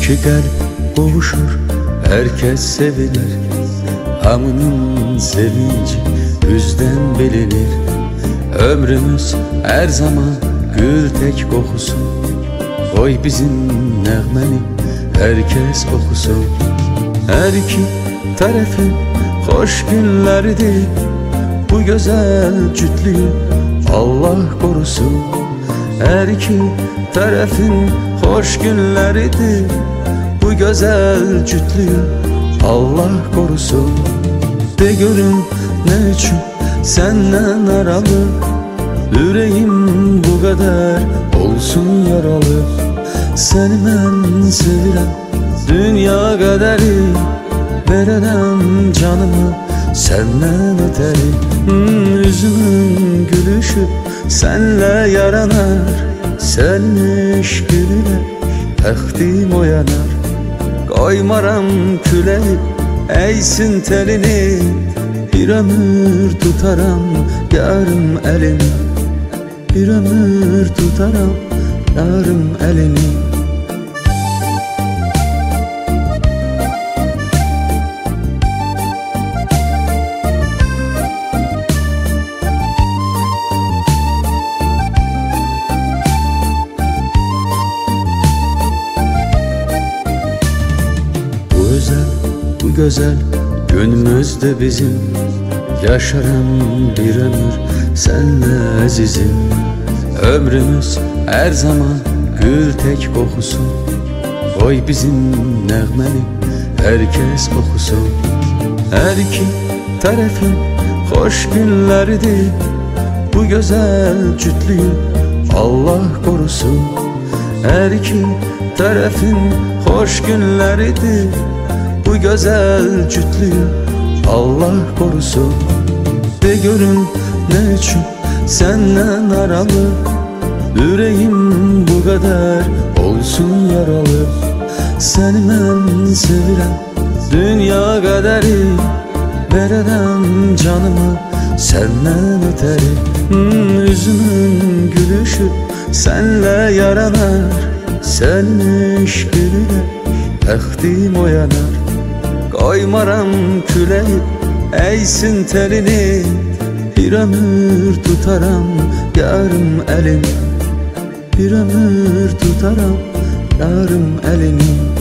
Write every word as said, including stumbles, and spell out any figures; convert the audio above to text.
İki kalp qovuşur, herkes sevilir. Hamının sevinci üzden bilinir. Ömrümüz her zaman gül tek kokusun. Oy bizim nəğməni herkes okusun. Her iki tarafın hoş günleridir. Bu güzel cütlüğü Allah korusun. Her iki tarafın hoş günleridir. Bu güzel cütlüğü Allah korusun. De görüm ne için senden aralı, yüreğim bu kadar olsun yaralı. Seni ben sevirem, dünya kaderi veremem canımı senden öteri. hmm, Yüzümün gülüşü senle yaranar, senin eşkine təxtim oyanar. Koymaram küleği eğsin telini, bir ömür tutaram yarım elini. Bir ömür tutaram yarım elini. Bu güzel günümüzde bizim, yaşarım bir ömür senle azizim. Ömrümüz her zaman gül tek kokusun. Oy bizim nəğməni herkes okusun. Her iki tarafın hoş günleridir. Bu güzel cütlüğü Allah korusun. Her iki tarafın hoş günleridir. Bu güzel cütlüğü Allah korusun. De görün ne için senden aralı, yüreğim bu kadar olsun yaralı. Seni ben sevirem, dünya kaderi veremem canımı senden öteri. hmm, Yüzümün gülüşü senle yaranar, senin eşkine təxtim oyanar. Koymaram küleği eğsin telini, bir ömür tutaram yarım elini. Bir ömür tutaram yarım elini.